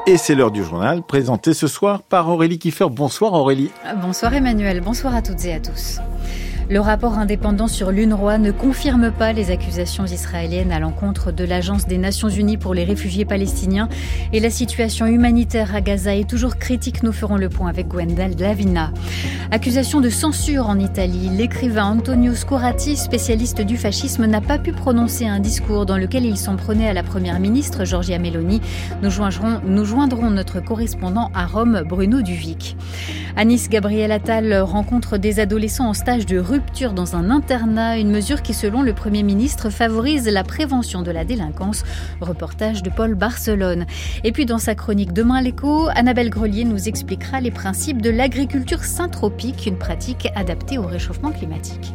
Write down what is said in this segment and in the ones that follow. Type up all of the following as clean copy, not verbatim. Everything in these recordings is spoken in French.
Et c'est l'heure du journal, présenté ce soir par Aurélie Kiefer. Bonsoir Aurélie. Bonsoir Emmanuel, bonsoir à toutes et à tous. Le rapport indépendant sur l'UNRWA ne confirme pas les accusations israéliennes à l'encontre de l'Agence des Nations Unies pour les réfugiés palestiniens. Et la situation humanitaire à Gaza est toujours critique. Nous ferons le point avec Gwendal Lavina. Accusation de censure en Italie. L'écrivain Antonio Scorati, spécialiste du fascisme, n'a pas pu prononcer un discours dans lequel il s'en prenait à la première ministre Giorgia Meloni. Nous joindrons notre correspondant à Rome, Bruno Duvic. À Nice, Gabriel Attal rencontre des adolescents en stage de rupture dans un internat, une mesure qui, selon le Premier ministre, favorise la prévention de la délinquance. Reportage de Paul Barcelone. Et puis dans sa chronique Demain l'écho, Annabelle Grelier nous expliquera les principes de l'agriculture syntropique, une pratique adaptée au réchauffement climatique.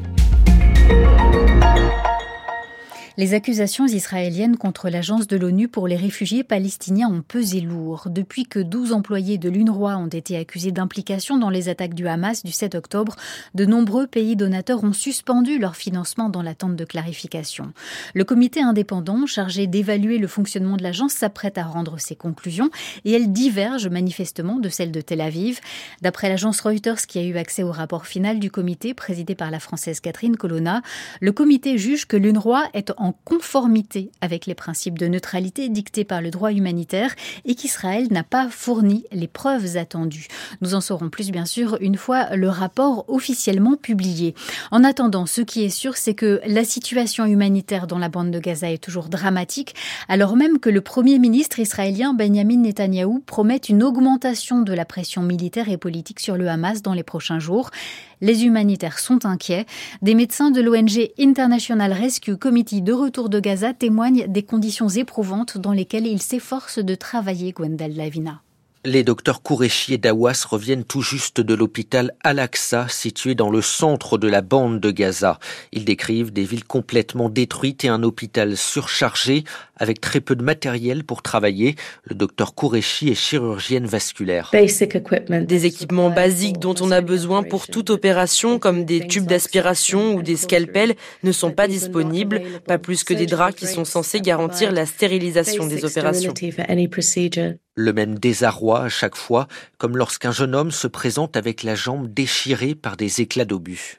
Les accusations israéliennes contre l'agence de l'ONU pour les réfugiés palestiniens ont pesé lourd. Depuis que 12 employés de l'UNRWA ont été accusés d'implication dans les attaques du Hamas du 7 octobre, de nombreux pays donateurs ont suspendu leur financement dans l'attente de clarification. Le comité indépendant chargé d'évaluer le fonctionnement de l'agence s'apprête à rendre ses conclusions et elles divergent manifestement de celles de Tel Aviv. D'après l'agence Reuters qui a eu accès au rapport final du comité présidé par la Française Catherine Colonna, le comité juge que l'UNRWA est en conformité avec les principes de neutralité dictés par le droit humanitaire et qu'Israël n'a pas fourni les preuves attendues. Nous en saurons plus, bien sûr, une fois le rapport officiellement publié. En attendant, ce qui est sûr, c'est que la situation humanitaire dans la bande de Gaza est toujours dramatique, alors même que le Premier ministre israélien Benjamin Netanyahou promet une augmentation de la pression militaire et politique sur le Hamas dans les prochains jours. Les humanitaires sont inquiets. Des médecins de l'ONG International Rescue Committee de retour de Gaza témoignent des conditions éprouvantes dans lesquelles ils s'efforcent de travailler, Gwendal Lavina. Les docteurs Qureshi et Dawas reviennent tout juste de l'hôpital Al-Aqsa, situé dans le centre de la bande de Gaza. Ils décrivent des villes complètement détruites et un hôpital surchargé, avec très peu de matériel pour travailler. Le docteur Qureshi est chirurgienne vasculaire. Des équipements basiques dont on a besoin pour toute opération, comme des tubes d'aspiration ou des scalpels, ne sont pas disponibles, pas plus que des draps qui sont censés garantir la stérilisation des opérations. Le même désarroi à chaque fois, comme lorsqu'un jeune homme se présente avec la jambe déchirée par des éclats d'obus.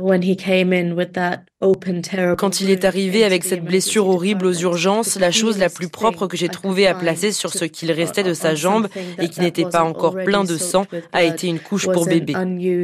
Quand il est arrivé avec cette blessure horrible aux urgences, la chose la plus propre que j'ai trouvée à placer sur ce qu'il restait de sa jambe et qui n'était pas encore plein de sang a été une couche pour bébé.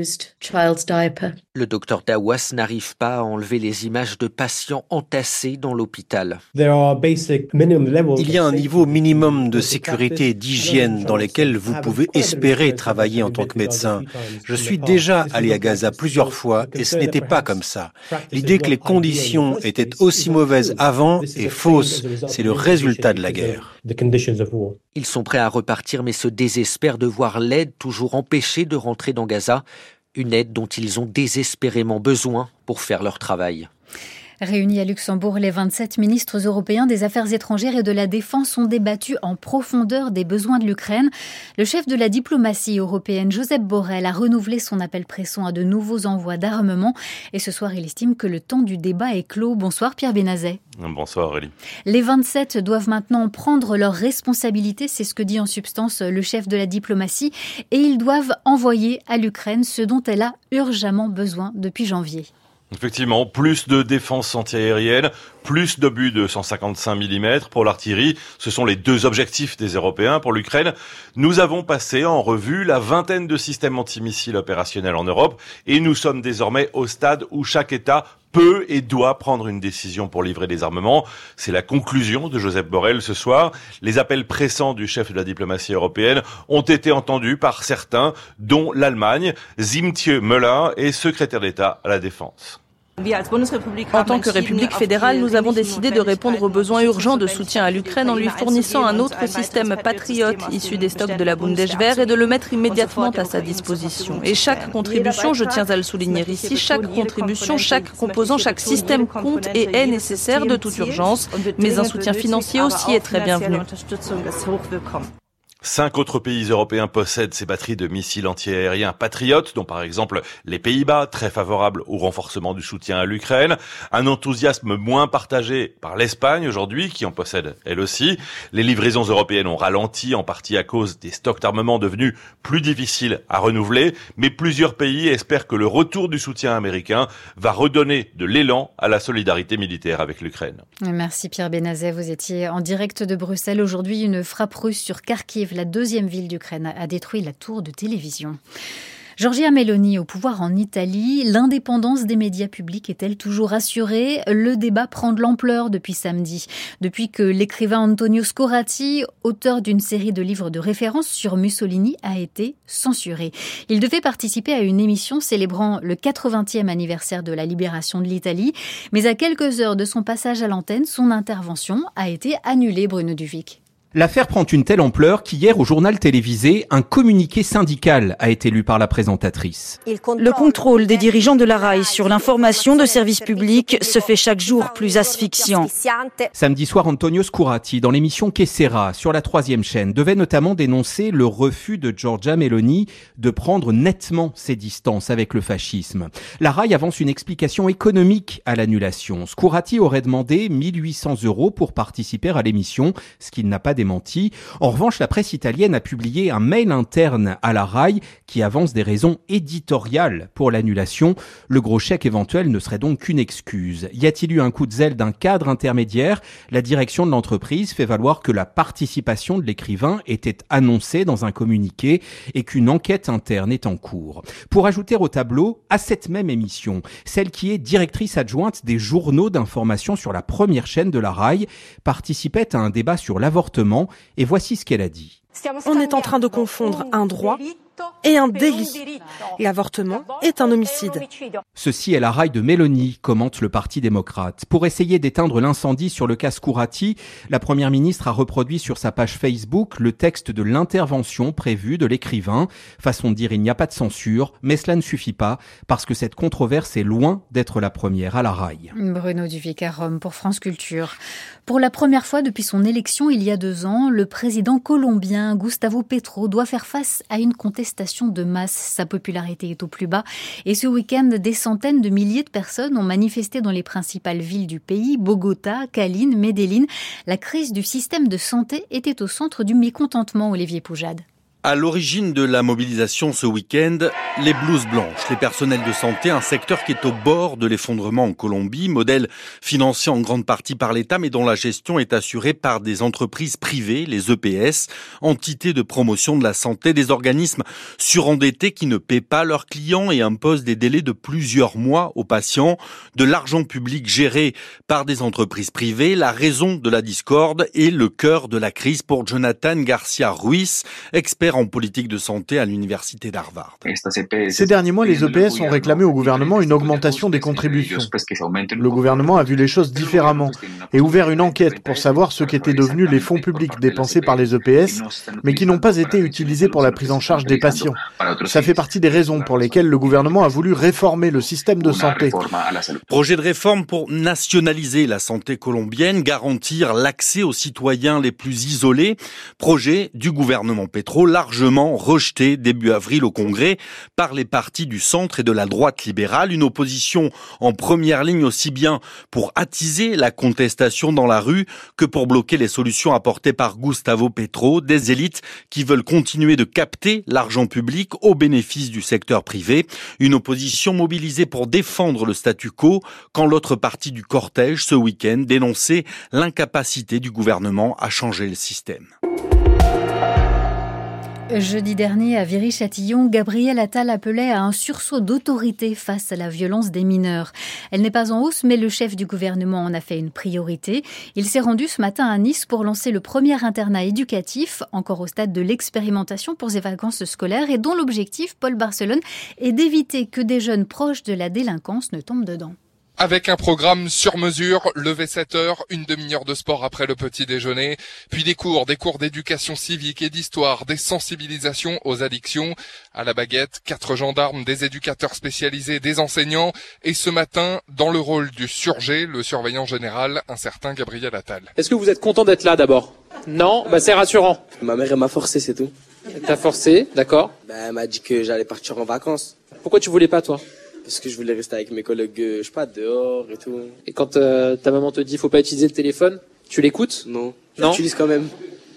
Le docteur Dawas n'arrive pas à enlever les images de patients entassés dans l'hôpital. Il y a un niveau minimum de sécurité et d'hygiène dans lesquels vous pouvez espérer travailler en tant que médecin. Je suis déjà allé à Gaza plusieurs fois et ce n'était pas comme ça. L'idée que les conditions étaient aussi mauvaises avant est fausse. C'est le résultat de la guerre. Ils sont prêts à repartir mais se désespèrent de voir l'aide toujours empêchée de rentrer dans Gaza. Une aide dont ils ont désespérément besoin pour faire leur travail. Réunis à Luxembourg, les 27 ministres européens des Affaires étrangères et de la Défense ont débattu en profondeur des besoins de l'Ukraine. Le chef de la diplomatie européenne, Josep Borrell, a renouvelé son appel pressant à de nouveaux envois d'armement. Et ce soir, il estime que le temps du débat est clos. Bonsoir Pierre Benazet. Bonsoir Aurélie. Les 27 doivent maintenant prendre leurs responsabilités, c'est ce que dit en substance le chef de la diplomatie. Et ils doivent envoyer à l'Ukraine ce dont elle a urgemment besoin depuis janvier. Effectivement, plus de défense antiaérienne, plus d'obus de 155 mm pour l'artillerie. Ce sont les deux objectifs des Européens pour l'Ukraine. Nous avons passé en revue la vingtaine de systèmes antimissiles opérationnels en Europe et nous sommes désormais au stade où chaque État peut et doit prendre une décision pour livrer des armements. C'est la conclusion de Josep Borrell ce soir. Les appels pressants du chef de la diplomatie européenne ont été entendus par certains, dont l'Allemagne. Siemtje Müller est secrétaire d'État à la Défense. En tant que République fédérale, nous avons décidé de répondre aux besoins urgents de soutien à l'Ukraine en lui fournissant un autre système Patriot issu des stocks de la Bundeswehr et de le mettre immédiatement à sa disposition. Et chaque contribution, je tiens à le souligner ici, chaque contribution, chaque composant, chaque système compte et est nécessaire de toute urgence, mais un soutien financier aussi est très bienvenu. 5 autres pays européens possèdent ces batteries de missiles antiaériens Patriot, dont par exemple les Pays-Bas, très favorables au renforcement du soutien à l'Ukraine. Un enthousiasme moins partagé par l'Espagne aujourd'hui, qui en possède elle aussi. Les livraisons européennes ont ralenti, en partie à cause des stocks d'armement devenus plus difficiles à renouveler. Mais plusieurs pays espèrent que le retour du soutien américain va redonner de l'élan à la solidarité militaire avec l'Ukraine. Merci Pierre Benazet, vous étiez en direct de Bruxelles. Aujourd'hui, une frappe russe sur Kharkiv, la deuxième ville d'Ukraine, a détruit la tour de télévision. Giorgia Meloni au pouvoir en Italie, l'indépendance des médias publics est-elle toujours assurée ? Le débat prend de l'ampleur depuis samedi. Depuis que l'écrivain Antonio Scorati, auteur d'une série de livres de référence sur Mussolini, a été censuré. Il devait participer à une émission célébrant le 80e anniversaire de la libération de l'Italie, mais à quelques heures de son passage à l'antenne, son intervention a été annulée, Bruno Duvic. L'affaire prend une telle ampleur qu'hier, au journal télévisé, un communiqué syndical a été lu par la présentatrice. Le contrôle des dirigeants de la RAI sur l'information de services publics se fait chaque jour plus asphyxiant. Samedi soir, Antonio Scorati, dans l'émission Che Sera, sur la 3e chaîne, devait notamment dénoncer le refus de Giorgia Meloni de prendre nettement ses distances avec le fascisme. La RAI avance une explication économique à l'annulation. Scorati aurait demandé 1 800 € pour participer à l'émission, ce qu'il n'a pas démenti. En revanche, la presse italienne a publié un mail interne à la RAI qui avance des raisons éditoriales pour l'annulation. Le gros chèque éventuel ne serait donc qu'une excuse. Y a-t-il eu un coup de zèle d'un cadre intermédiaire ? La direction de l'entreprise fait valoir que la participation de l'écrivain était annoncée dans un communiqué et qu'une enquête interne est en cours. Pour ajouter au tableau, à cette même émission, celle qui est directrice adjointe des journaux d'information sur la première chaîne de la RAI participait à un débat sur l'avortement. Et voici ce qu'elle a dit. On est en train de confondre un droit et un délit. L'avortement est un homicide. Ceci est la RAI de Meloni, commente le Parti démocrate. Pour essayer d'éteindre l'incendie sur le cas Scorati, la première ministre a reproduit sur sa page Facebook le texte de l'intervention prévue de l'écrivain. Façon de dire, il n'y a pas de censure, mais cela ne suffit pas, parce que cette controverse est loin d'être la première à la RAI. Bruno Duvic à Rome pour France Culture. Pour la première fois depuis son élection il y a 2 ans, le président colombien Gustavo Petro doit faire face à une contestation de masse. Sa popularité est au plus bas et ce week-end, des centaines de milliers de personnes ont manifesté dans les principales villes du pays, Bogota, Cali, Medellín. La crise du système de santé était au centre du mécontentement, Olivier Poujade. À l'origine de la mobilisation ce week-end, les blouses blanches, les personnels de santé, un secteur qui est au bord de l'effondrement en Colombie, modèle financé en grande partie par l'État mais dont la gestion est assurée par des entreprises privées, les EPS, entités de promotion de la santé, des organismes surendettés qui ne paient pas leurs clients et imposent des délais de plusieurs mois aux patients, de l'argent public géré par des entreprises privées, la raison de la discorde et le cœur de la crise pour Jonathan Garcia Ruiz, expert en politique de santé à l'université d'Harvard. Ces derniers mois, les EPS ont réclamé au gouvernement une augmentation des contributions. Le gouvernement a vu les choses différemment et ouvert une enquête pour savoir ce qu'étaient devenus les fonds publics dépensés par les EPS, mais qui n'ont pas été utilisés pour la prise en charge des patients. Ça fait partie des raisons pour lesquelles le gouvernement a voulu réformer le système de santé. Projet de réforme pour nationaliser la santé colombienne, garantir l'accès aux citoyens les plus isolés. Projet du gouvernement Petro, largement rejeté début avril au Congrès par les partis du centre et de la droite libérale. Une opposition en première ligne aussi bien pour attiser la contestation dans la rue que pour bloquer les solutions apportées par Gustavo Petro, des élites qui veulent continuer de capter l'argent public au bénéfice du secteur privé. Une opposition mobilisée pour défendre le statu quo quand l'autre partie du cortège ce week-end dénonçait l'incapacité du gouvernement à changer le système. Jeudi dernier, à Viry-Châtillon, Gabriel Attal appelait à un sursaut d'autorité face à la violence des mineurs. Elle n'est pas en hausse, mais le chef du gouvernement en a fait une priorité. Il s'est rendu ce matin à Nice pour lancer le premier internat éducatif, encore au stade de l'expérimentation pour ses vacances scolaires et dont l'objectif, Paul Barcelone, est d'éviter que des jeunes proches de la délinquance ne tombent dedans. Avec un programme sur mesure, lever 7 heures, une demi-heure de sport après le petit déjeuner, puis des cours d'éducation civique et d'histoire, des sensibilisations aux addictions. À la baguette, 4 gendarmes, des éducateurs spécialisés, des enseignants. Et ce matin, dans le rôle du surgé, le surveillant général, un certain Gabriel Attal. Est-ce que vous êtes content d'être là d'abord ? Non, c'est rassurant. Ma mère, elle m'a forcé, c'est tout. T'as forcé, d'accord. Elle m'a dit que j'allais partir en vacances. Pourquoi tu voulais pas, toi? Parce que je voulais rester avec mes collègues, dehors et tout. Et quand ta maman te dit faut pas utiliser le téléphone, tu l'écoutes? Non. Non. J'utilise quand même.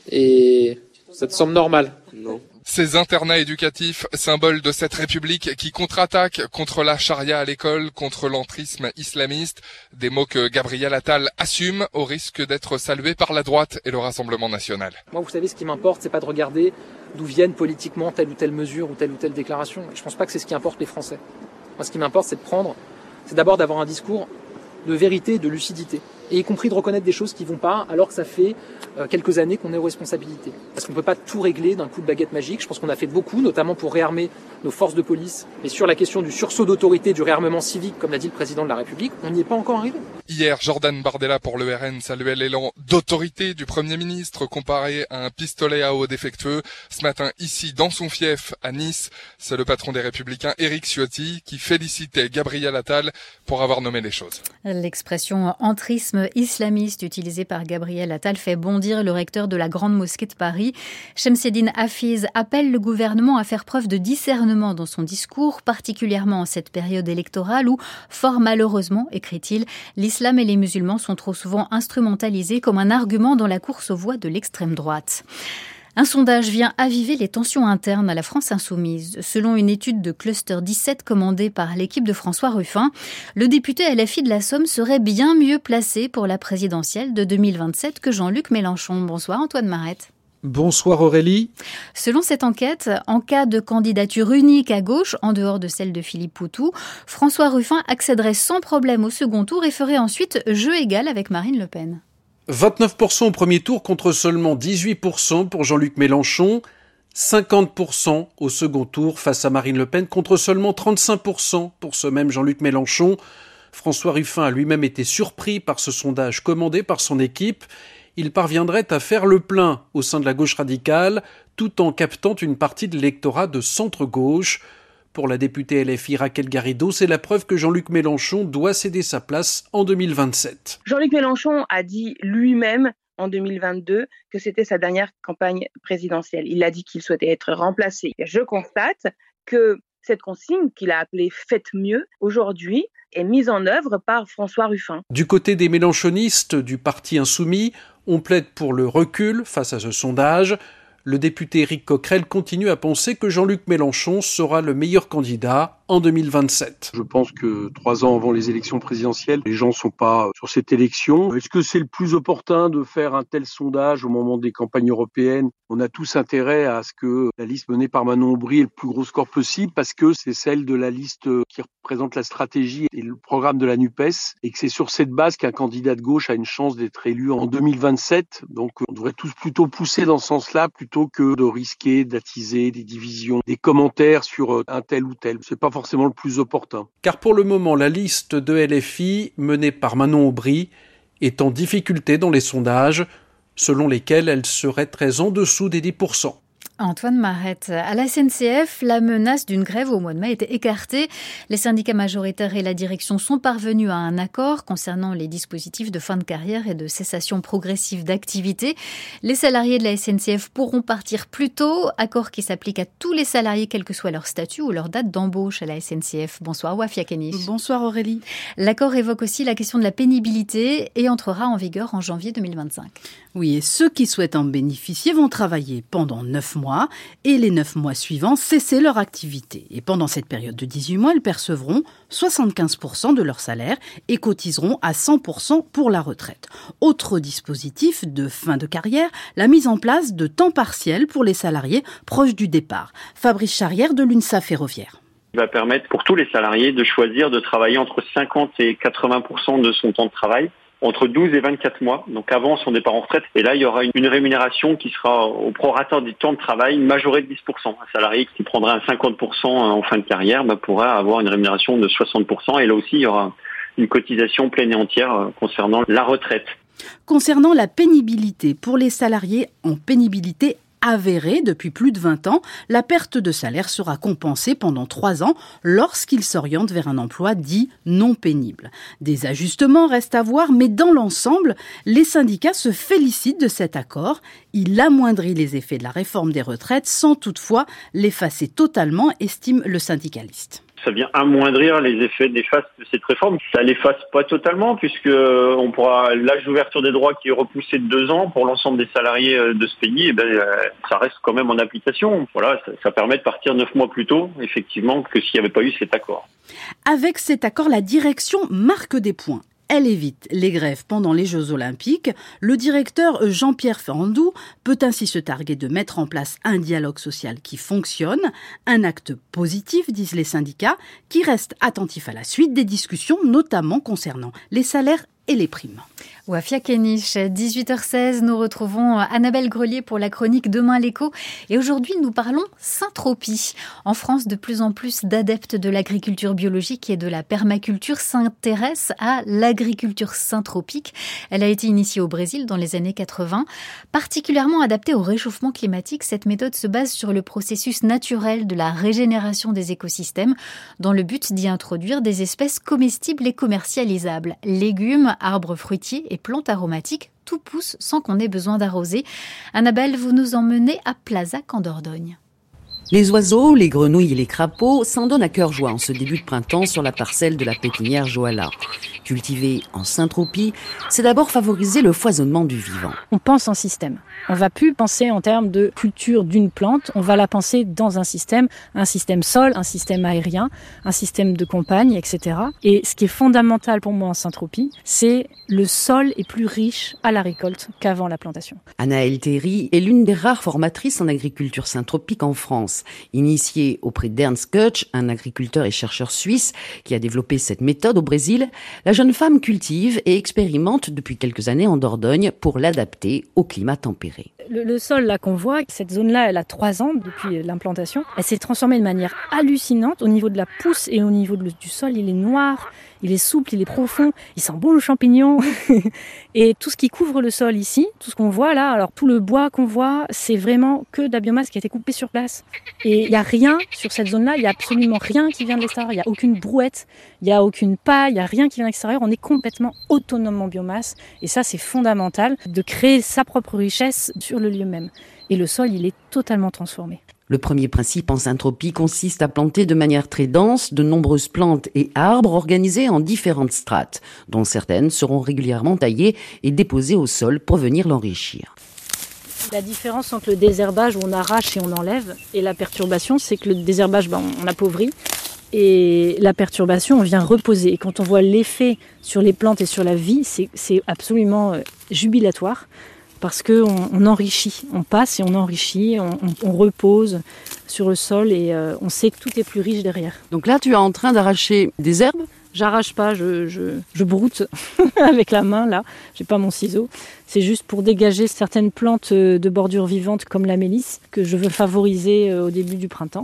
Et ça te semble normal? Non. Ces internats éducatifs, symboles de cette république qui contre-attaque contre la charia à l'école, contre l'entrisme islamiste, des mots que Gabriel Attal assume au risque d'être salués par la droite et le Rassemblement national. Moi, vous savez, ce qui m'importe, c'est pas de regarder d'où viennent politiquement telle ou telle mesure ou telle déclaration. Je pense pas que c'est ce qui importe les Français. Moi, ce qui m'importe, c'est d'abord d'avoir un discours de vérité et de lucidité. Et y compris de reconnaître des choses qui vont pas, alors que ça fait quelques années qu'on est aux responsabilités. Parce qu'on peut pas tout régler d'un coup de baguette magique. Je pense qu'on a fait beaucoup, notamment pour réarmer nos forces de police. Mais sur la question du sursaut d'autorité, du réarmement civique, comme l'a dit le président de la République, on n'y est pas encore arrivé. Hier, Jordan Bardella pour le RN saluait l'élan d'autorité du Premier ministre comparé à un pistolet à eau défectueux. Ce matin, ici, dans son fief, à Nice, c'est le patron des Républicains, Éric Ciotti, qui félicitait Gabriel Attal pour avoir nommé les choses. L'expression entrisme islamiste utilisée par Gabriel Attal fait bondir le recteur de la Grande Mosquée de Paris. Shemseddine Hafiz appelle le gouvernement à faire preuve de discernement dans son discours, particulièrement en cette période électorale où, fort malheureusement, écrit-il, l'islam et les musulmans sont trop souvent instrumentalisés comme un argument dans la course aux voix de l'extrême droite. Un sondage vient aviver les tensions internes à la France insoumise. Selon une étude de Cluster 17 commandée par l'équipe de François Ruffin, le député LFI de la Somme serait bien mieux placé pour la présidentielle de 2027 que Jean-Luc Mélenchon. Bonsoir Antoine Marette. Bonsoir Aurélie. Selon cette enquête, en cas de candidature unique à gauche, en dehors de celle de Philippe Poutou, François Ruffin accéderait sans problème au second tour et ferait ensuite jeu égal avec Marine Le Pen. 29% au premier tour contre seulement 18% pour Jean-Luc Mélenchon, 50% au second tour face à Marine Le Pen contre seulement 35% pour ce même Jean-Luc Mélenchon. François Ruffin a lui-même été surpris par ce sondage commandé par son équipe. Il parviendrait à faire le plein au sein de la gauche radicale tout en captant une partie de l'électorat de centre-gauche. Pour la députée LFI Raquel Garrido, c'est la preuve que Jean-Luc Mélenchon doit céder sa place en 2027. Jean-Luc Mélenchon a dit lui-même en 2022 que c'était sa dernière campagne présidentielle. Il a dit qu'il souhaitait être remplacé. Je constate que cette consigne qu'il a appelée « Faites mieux » aujourd'hui est mise en œuvre par François Ruffin. Du côté des mélenchonistes du parti insoumis, on plaide pour le recul face à ce sondage. Le député Éric Coquerel continue à penser que Jean-Luc Mélenchon sera le meilleur candidat en 2027. Je pense que 3 ans avant les élections présidentielles, les gens ne sont pas sur cette élection. Est-ce que c'est le plus opportun de faire un tel sondage au moment des campagnes européennes ? On a tous intérêt à ce que la liste menée par Manon Aubry ait le plus gros score possible parce que c'est celle de la liste qui représente la stratégie et le programme de la NUPES et que c'est sur cette base qu'un candidat de gauche a une chance d'être élu en 2027. Donc on devrait tous plutôt pousser dans ce sens-là plutôt que de risquer d'attiser des divisions, des commentaires sur un tel ou tel. C'est pas forcément le plus opportun. Car pour le moment, la liste de LFI menée par Manon Aubry est en difficulté dans les sondages, selon lesquels elle serait très en dessous des 10%. Antoine Marette, à la SNCF, la menace d'une grève au mois de mai était écartée. Les syndicats majoritaires et la direction sont parvenus à un accord concernant les dispositifs de fin de carrière et de cessation progressive d'activité. Les salariés de la SNCF pourront partir plus tôt, accord qui s'applique à tous les salariés, quel que soit leur statut ou leur date d'embauche à la SNCF. Bonsoir Wafia Kenich. Bonsoir Aurélie. L'accord évoque aussi la question de la pénibilité et entrera en vigueur en janvier 2025. Oui, et ceux qui souhaitent en bénéficier vont travailler pendant 9 mois et les 9 mois suivants cesser leur activité. Et pendant cette période de 18 mois, ils percevront 75% de leur salaire et cotiseront à 100% pour la retraite. Autre dispositif de fin de carrière, la mise en place de temps partiel pour les salariés proches du départ. Fabrice Charrière de l'UNSA Ferroviaire. Il va permettre pour tous les salariés de choisir de travailler entre 50 et 80% de son temps de travail, entre 12 et 24 mois, donc avant son départ en retraite. Et là, il y aura une rémunération qui sera au prorata du temps de travail majorée de 10%. Un salarié qui prendra un 50% en fin de carrière pourra avoir une rémunération de 60%. Et là aussi, il y aura une cotisation pleine et entière concernant la retraite. Concernant la pénibilité, pour les salariés en pénibilité avérée depuis plus de 20 ans, la perte de salaire sera compensée pendant 3 ans lorsqu'il s'oriente vers un emploi dit non pénible. Des ajustements restent à voir, mais dans l'ensemble, les syndicats se félicitent de cet accord. Il amoindrit les effets de la réforme des retraites sans toutefois l'effacer totalement, estime le syndicaliste. Ça vient amoindrir les effets néfastes de cette réforme. Ça l'efface pas totalement puisque on pourra l'âge d'ouverture des droits qui est repoussé de 2 ans pour l'ensemble des salariés de ce pays. Ça reste quand même en application. Voilà, ça permet de partir 9 mois plus tôt, effectivement, que s'il n'y avait pas eu cet accord. Avec cet accord, la direction marque des points. Elle évite les grèves pendant les Jeux Olympiques. Le directeur Jean-Pierre Ferrandou peut ainsi se targuer de mettre en place un dialogue social qui fonctionne, un acte positif, disent les syndicats, qui reste attentif à la suite des discussions, notamment concernant les salaires et les primes. Wafia Kenich, 18h16, nous retrouvons Annabelle Grelier pour la chronique Demain l'Écho. Et aujourd'hui, nous parlons Saint-Tropez. En France, de plus en plus d'adeptes de l'agriculture biologique et de la permaculture s'intéressent à l'agriculture syntropique. Elle a été initiée au Brésil dans les années 80. Particulièrement adaptée au réchauffement climatique, cette méthode se base sur le processus naturel de la régénération des écosystèmes dans le but d'y introduire des espèces comestibles et commercialisables. Légumes, arbres fruitiers et plantes aromatiques, tout pousse sans qu'on ait besoin d'arroser. Annabelle, vous nous emmenez à Plazac en Dordogne. Les oiseaux, les grenouilles et les crapauds s'en donnent à cœur joie en ce début de printemps sur la parcelle de la pépinière Joala. Cultivée en Saint-Tropez, c'est d'abord favoriser le foisonnement du vivant. On pense en système. On ne va plus penser en termes de culture d'une plante, on va la penser dans un système sol, un système aérien, un système de campagne, etc. Et ce qui est fondamental pour moi en Saint-Tropez, c'est le sol est plus riche à la récolte qu'avant la plantation. Anaëlle Théry est l'une des rares formatrices en agriculture syntropique en France. Initiée auprès d'Ernst Kutsch, un agriculteur et chercheur suisse qui a développé cette méthode au Brésil, la jeune femme cultive et expérimente depuis quelques années en Dordogne pour l'adapter au climat tempéré. Le sol là qu'on voit, cette zone-là, elle a 3 ans depuis l'implantation. Elle s'est transformée de manière hallucinante au niveau de la pousse et au niveau du sol. Il est noir, il est souple, il est profond, il sent bon le champignon. Et tout ce qui couvre le sol ici, tout ce qu'on voit là, alors tout le bois qu'on voit, c'est vraiment que de la biomasse qui a été coupée sur place. Et il n'y a rien sur cette zone-là, il n'y a absolument rien qui vient de l'extérieur. Il n'y a aucune brouette, il n'y a aucune paille, il n'y a rien qui vient de l'extérieur. On est complètement autonome en biomasse. Et ça, c'est fondamental de créer sa propre richesse sur le lieu même. Et le sol, il est totalement transformé. Le premier principe en Saint-Tropez consiste à planter de manière très dense de nombreuses plantes et arbres organisés en différentes strates, dont certaines seront régulièrement taillées et déposées au sol pour venir l'enrichir. La différence entre le désherbage où on arrache et on enlève et la perturbation, c'est que le désherbage, on appauvrit. Et la perturbation, on vient reposer. Et quand on voit l'effet sur les plantes et sur la vie, c'est absolument jubilatoire. Parce qu'on enrichit, on passe et on enrichit, on repose sur le sol et on sait que tout est plus riche derrière. Donc là, tu es en train d'arracher des herbes ? J'arrache pas, je broute avec la main, là. J'ai pas mon ciseau. C'est juste pour dégager certaines plantes de bordure vivante comme la mélisse que je veux favoriser au début du printemps.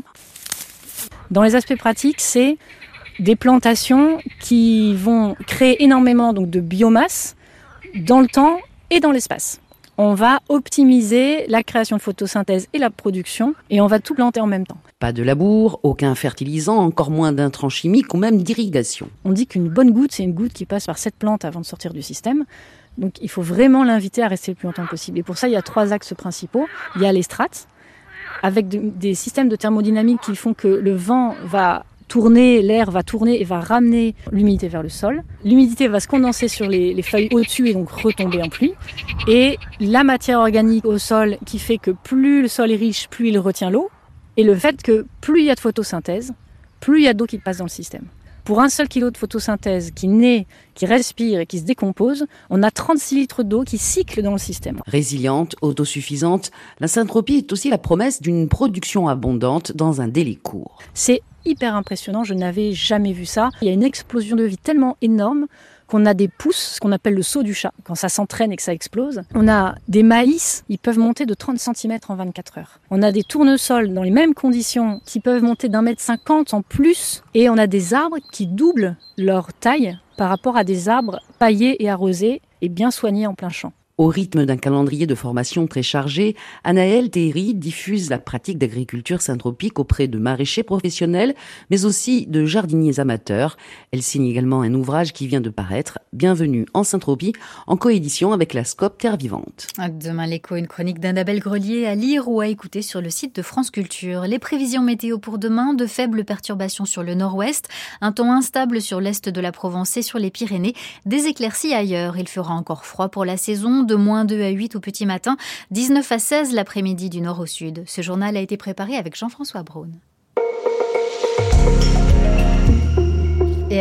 Dans les aspects pratiques, c'est des plantations qui vont créer énormément donc, de biomasse dans le temps et dans l'espace. On va optimiser la création de photosynthèse et la production et on va tout planter en même temps. Pas de labour, aucun fertilisant, encore moins d'intrants chimiques ou même d'irrigation. On dit qu'une bonne goutte, c'est une goutte qui passe par cette plante avant de sortir du système. Donc il faut vraiment l'inviter à rester le plus longtemps possible. Et pour ça, il y a 3 axes principaux. Il y a les strates, avec des systèmes de thermodynamique qui font que le vent va tourner, l'air va tourner et va ramener l'humidité vers le sol. L'humidité va se condenser sur les feuilles au-dessus et donc retomber en pluie. Et la matière organique au sol qui fait que plus le sol est riche, plus il retient l'eau. Et le fait que plus il y a de photosynthèse, plus il y a d'eau qui passe dans le système. Pour 1 seul kilo de photosynthèse qui naît, qui respire et qui se décompose, on a 36 litres d'eau qui cyclent dans le système. Résiliente, autosuffisante, la Saint-Tropez est aussi la promesse d'une production abondante dans un délai court. C'est hyper impressionnant, je n'avais jamais vu ça. Il y a une explosion de vie tellement énorme qu'on a des pousses, ce qu'on appelle le saut du chat, quand ça s'entraîne et que ça explose. On a des maïs, ils peuvent monter de 30 cm en 24 heures. On a des tournesols dans les mêmes conditions qui peuvent monter d'1,50 m en plus. Et on a des arbres qui doublent leur taille par rapport à des arbres paillés et arrosés et bien soignés en plein champ. Au rythme d'un calendrier de formation très chargé, Anaëlle Théry diffuse la pratique d'agriculture syntropique auprès de maraîchers professionnels, mais aussi de jardiniers amateurs. Elle signe également un ouvrage qui vient de paraître, Bienvenue en Syntropie, en coédition avec la SCOP Terre Vivante. Demain l'écho, une chronique d'Annabelle Grelier à lire ou à écouter sur le site de France Culture. Les prévisions météo pour demain, de faibles perturbations sur le nord-ouest, un temps instable sur l'est de la Provence et sur les Pyrénées, des éclaircies ailleurs. Il fera encore froid pour la saison, de -2 à 8 au petit matin, 19 à 16 l'après-midi du nord au sud. Ce journal a été préparé avec Jean-François Braun.